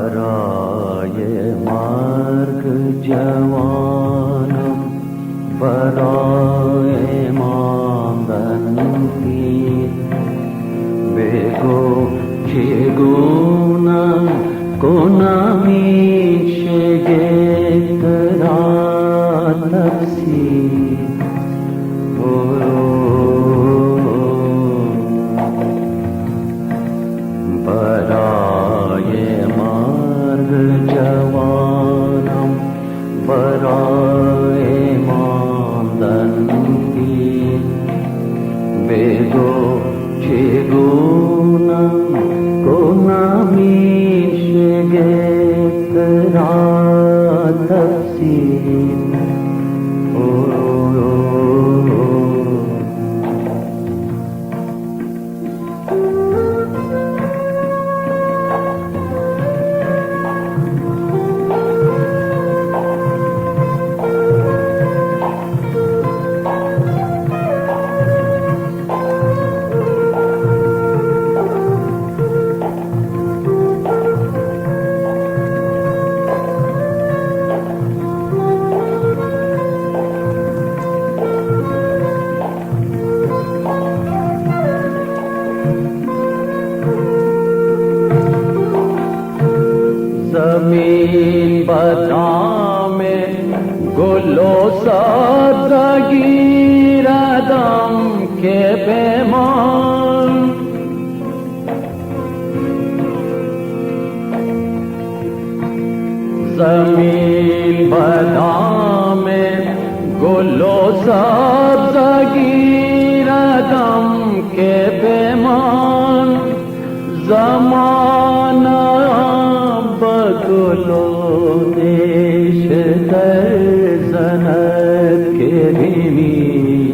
برای مرگ جوانم، برای ماندن پیر، بگو چگونه کنم این شگفت را تفسیر. برای مرگ جوانم، برای ماندن پیر، بگو چگونه کنم این شگفت را تفسیر. زمین بدام گل و سبزگی ردم که بمان، زمین بدام گل و سبزگی ردم که بمان، زمانم گل و نیشتر زند کریمی.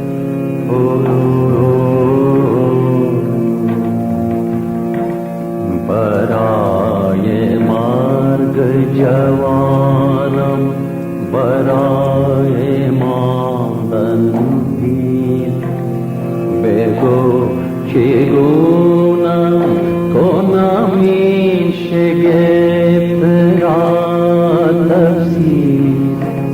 برای مرگ جوانم، برای ماندن پیر، بگو چگونه کنم این شگفت را تفسیر.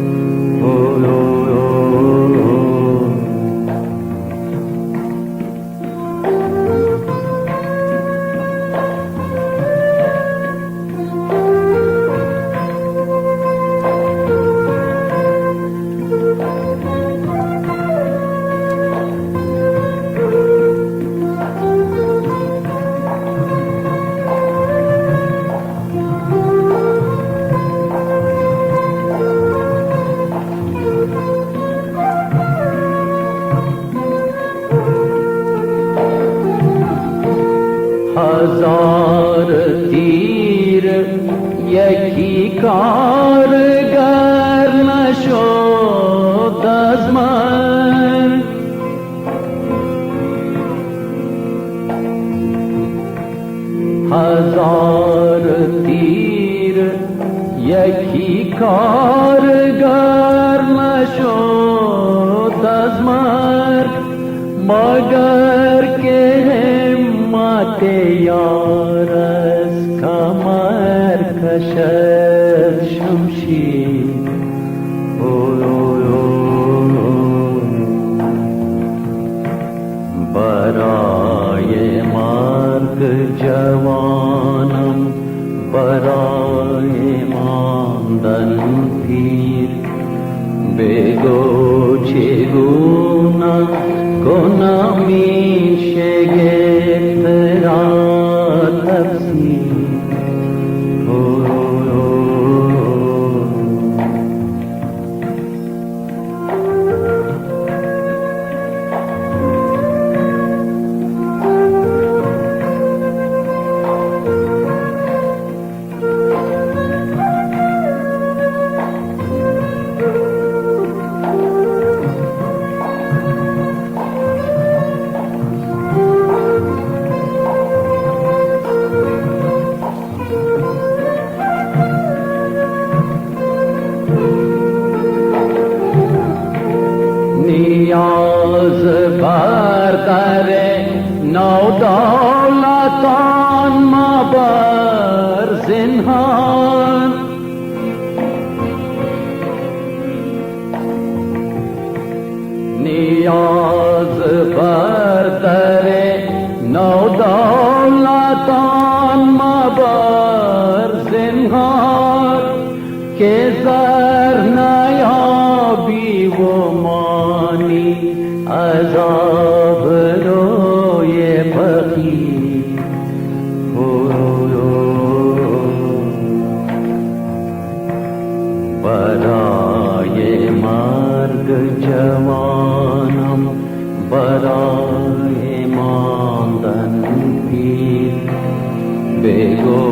هزار تیر یکی کارگر نشد از من، هزار تیر یکی کارگر نشد از من، مگر که همت یار از کمر کشد شمشیر. برای مرگ جوانم، برای ماندن پیر، بگو چگونه کنم این شگفت را تفسیر. زنهار نیاز بر در نو دولتان مبر زنهار که زر نیابی و مانی عذاب روی فقیر برای مرگ جوانم برای ماندن پیر بگو